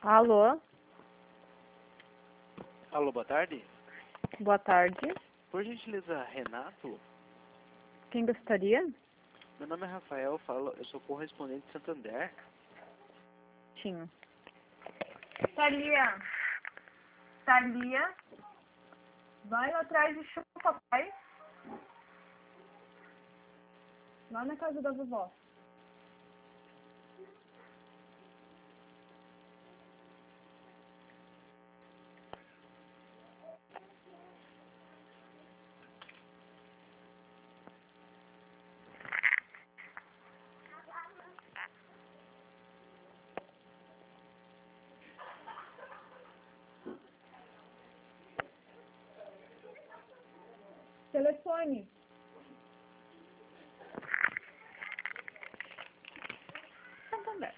Alô, Alô, boa tarde. boa tarde. Por gentileza, Renato? Quem gostaria? Meu nome é Rafael, eu sou correspondente de Santander. Tinha. Thalia, Thalia, vai lá atrás e chama o papai. Lá na casa da vovó. Telefone. Santander.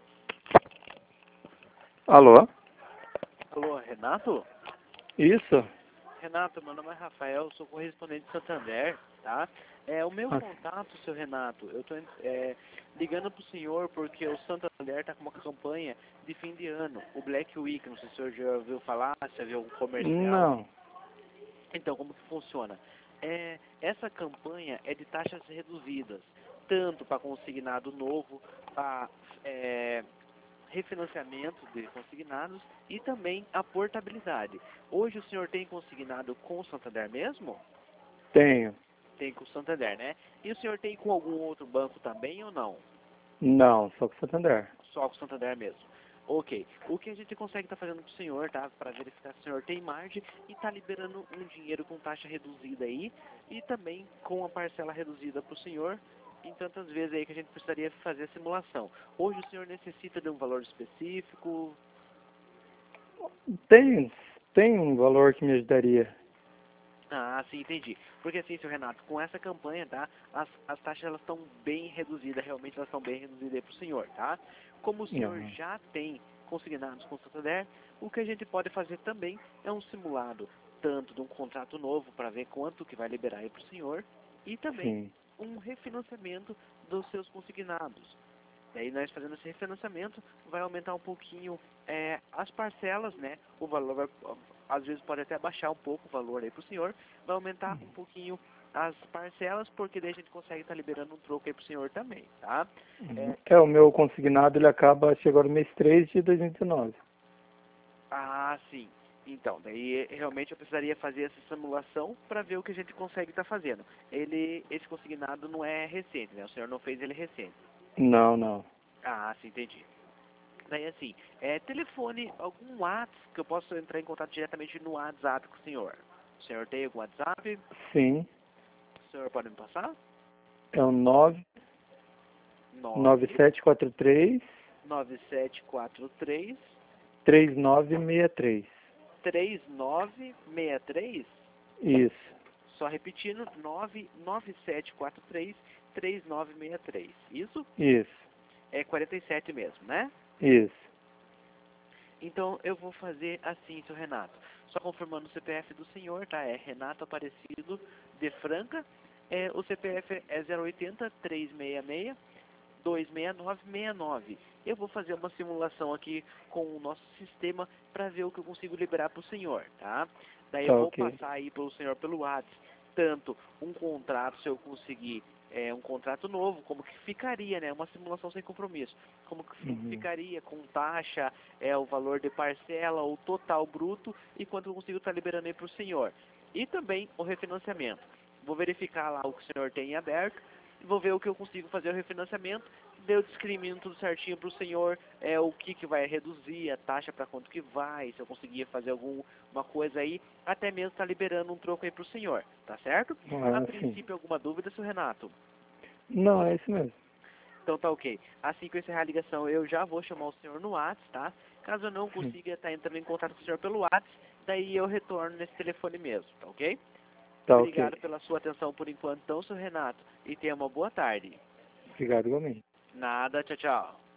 Alô? Alô, Renato? Isso? Renato, meu nome é Rafael, eu sou correspondente de Santander, tá? O meu contato, seu Renato, eu tô ligando pro senhor porque o Santander tá com uma campanha de fim de ano, o Black Week, não sei se o senhor já ouviu falar, se viu algum comercial. Não. Então, como que funciona? Essa campanha é de taxas reduzidas, tanto para consignado novo, para refinanciamento de consignados e também a portabilidade. Hoje o senhor tem consignado com o Santander mesmo? Tenho. Tem com o Santander, né? E o senhor tem com algum outro banco também ou não? Não, só com Santander. Só com o Santander mesmo. Ok. O que a gente consegue estar fazendo para o senhor, tá? Para verificar se o senhor tem margem e está liberando um dinheiro com taxa reduzida aí e também com a parcela reduzida para o senhor em tantas vezes aí que a gente precisaria fazer a simulação. Hoje o senhor necessita de um valor específico? Tem um valor que me ajudaria. Ah, sim, entendi. Porque assim, seu Renato, com essa campanha, tá? As taxas elas estão bem reduzidas, realmente elas estão bem reduzidas aí para o senhor, tá? Como o senhor Não. já tem consignados com o Santander, o que a gente pode fazer também é um simulado, tanto de um contrato novo para ver quanto que vai liberar aí para o senhor, e também Sim. um refinanciamento dos seus consignados. Daí nós fazendo esse refinanciamento vai aumentar um pouquinho as parcelas, né? O valor vai, às vezes pode até baixar um pouco o valor aí para o senhor, vai aumentar um pouquinho as parcelas, porque daí a gente consegue estar liberando um troco aí para o senhor também, tá? O meu consignado ele acaba, chega agora no mês 3 de 2019. Ah, sim. Então, daí realmente eu precisaria fazer essa simulação para ver o que a gente consegue estar fazendo. Esse consignado não é recente, né? O senhor não fez ele recente. Não, não. Ah, sim, entendi. Daí assim, telefone, algum WhatsApp que eu possa entrar em contato diretamente no WhatsApp com o senhor. O senhor tem algum WhatsApp? Sim. O senhor pode me passar? É o 9 9743 9743 3963. 3963. Isso. Só repetindo, 99743 3963. Isso? Isso. É 47 mesmo, né? Isso. Então eu vou fazer assim, seu Renato. Só confirmando o CPF do senhor, tá? É Renato Aparecido de Franca. O CPF é 080 366 26969. Eu vou fazer uma simulação aqui com o nosso sistema para ver o que eu consigo liberar para o senhor, tá? Daí eu Tá vou ok. passar aí para o senhor pelo WhatsApp, tanto um contrato, se eu conseguir um contrato novo, como que ficaria, né? Uma simulação sem compromisso. Como que ficaria com taxa, o valor de parcela, o total bruto e quanto eu consigo estar liberando aí para o senhor. E também o refinanciamento. Vou verificar lá o que o senhor tem aberto, vou ver o que eu consigo fazer o refinanciamento, daí eu discrimino tudo certinho para o senhor, o que vai reduzir, a taxa para quanto que vai, se eu conseguir fazer alguma coisa aí, até mesmo tá liberando um troco aí para o senhor, tá certo? A Ah, sim. princípio, alguma dúvida, seu Renato? Não, é isso mesmo. Então tá ok. Assim que eu encerrar a ligação, eu já vou chamar o senhor no WhatsApp, tá? Caso eu não consiga estar entrando em contato com o senhor pelo WhatsApp, daí eu retorno nesse telefone mesmo, tá ok? Tá Obrigado ok. pela sua atenção por enquanto, então, seu Renato, e tenha uma boa tarde. Obrigado igualmente. Nada, tchau, tchau.